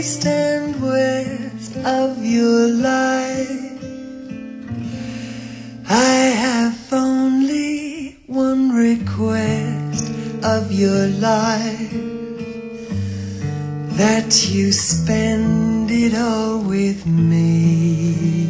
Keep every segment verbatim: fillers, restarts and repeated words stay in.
east and west of your life. I have only one request of your life, that you spend it all with me.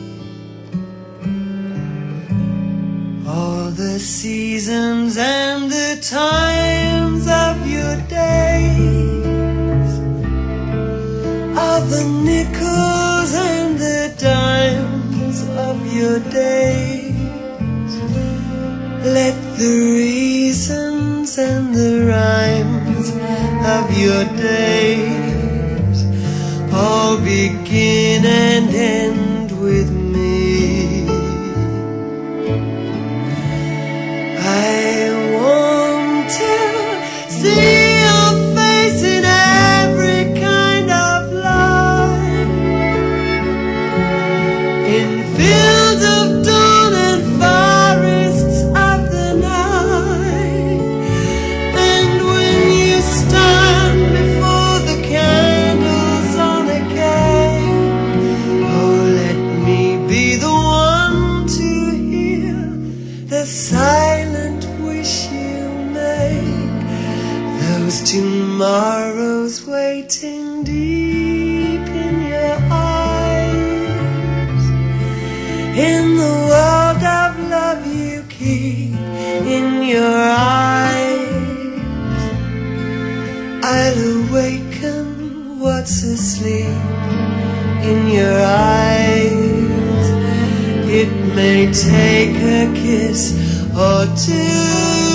All the seasons and the times of your days, all the nickels and the dimes of your days. Let the reasons and the rhymes of your days all begin and end with me. I want to see your face in every kind of light, in fields of dawn and forests of the night. And when you stand before the candles on a cake, oh, let me be the one to hear the silent wish you make, those tomorrows waiting deep in your eyes, in the world of love you keep in your eyes. I'll awaken what's asleep in your eyes. It may take a kiss or two